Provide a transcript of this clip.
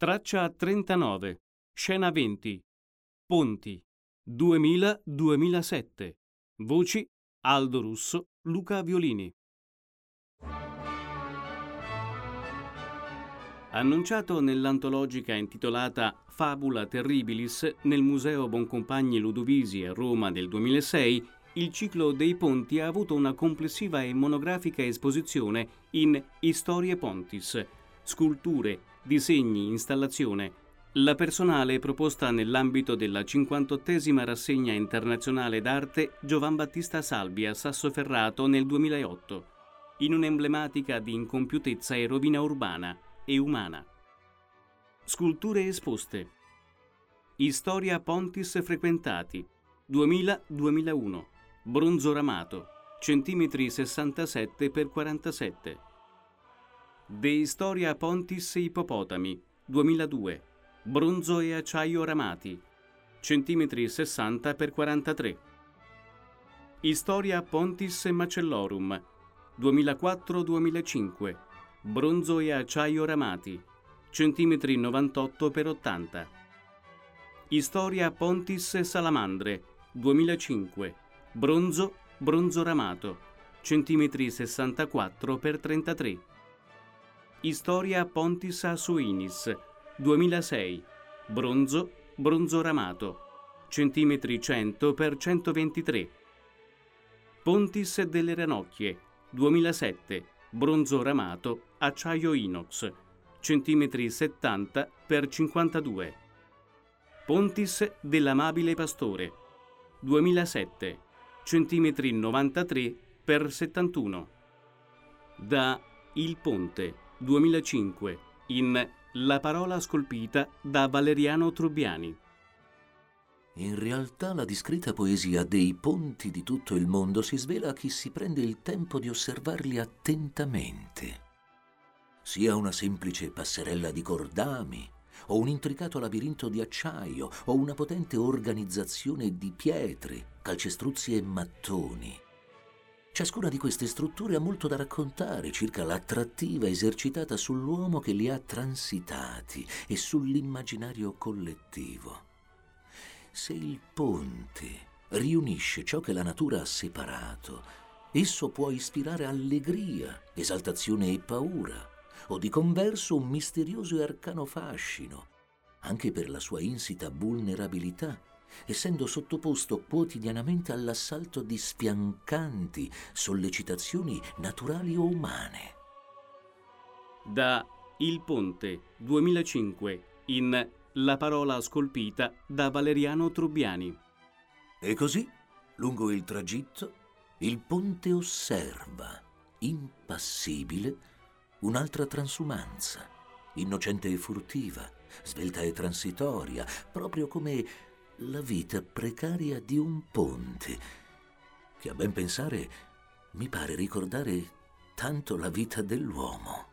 Traccia 39, scena 20, Ponti, 2000-2007. Voci: Aldo Russo, Luca Violini. Annunciato nell'antologica intitolata Fabula Terribilis nel Museo Boncompagni Ludovisi a Roma del 2006, il ciclo dei ponti ha avuto una complessiva e monografica esposizione in Historiae Pontis, sculture, disegni, installazione. La personale proposta nell'ambito della 58esima rassegna internazionale d'arte Giovan Battista Salvi a Sassoferrato nel 2008, in un'emblematica di incompiutezza e rovina urbana e umana. Sculture esposte. Historia Pontis frequentati, 2000-2001, bronzo ramato, centimetri 67 x 47. De Historia Pontis Ippopotami, 2002, bronzo e acciaio ramati, centimetri 60 x 43. Historia Pontis Macellorum, 2004-2005, bronzo e acciaio ramati, centimetri 98 x 80. Historia Pontis Salamandre, 2005, bronzo ramato, centimetri 64 x 33. Historia Pontis Asuinis, 2006, bronzo ramato, centimetri 100 x 123. Pontis delle Ranocchie, 2007, bronzo ramato, acciaio inox, centimetri 70 x 52. Pontis dell'Amabile Pastore, 2007, centimetri 93 x 71. Da Il Ponte, 2005, in La parola scolpita da Valeriano Trubbiani. In realtà la discreta poesia dei ponti di tutto il mondo si svela a chi si prende il tempo di osservarli attentamente. Sia una semplice passerella di cordami, o un intricato labirinto di acciaio, o una potente organizzazione di pietre, calcestruzzi e mattoni. Ciascuna di queste strutture ha molto da raccontare circa l'attrattiva esercitata sull'uomo che li ha transitati e sull'immaginario collettivo. Se il ponte riunisce ciò che la natura ha separato, esso può ispirare allegria, esaltazione e paura, o di converso un misterioso e arcano fascino, anche per la sua insita vulnerabilità, essendo sottoposto quotidianamente all'assalto di spiancanti sollecitazioni naturali o umane. Da Il Ponte, 2005, in La parola scolpita da Valeriano Trubbiani. E così, lungo il tragitto, il ponte osserva, impassibile, un'altra transumanza, innocente e furtiva, svelta e transitoria, proprio come la vita precaria di un ponte, che a ben pensare mi pare ricordare tanto la vita dell'uomo.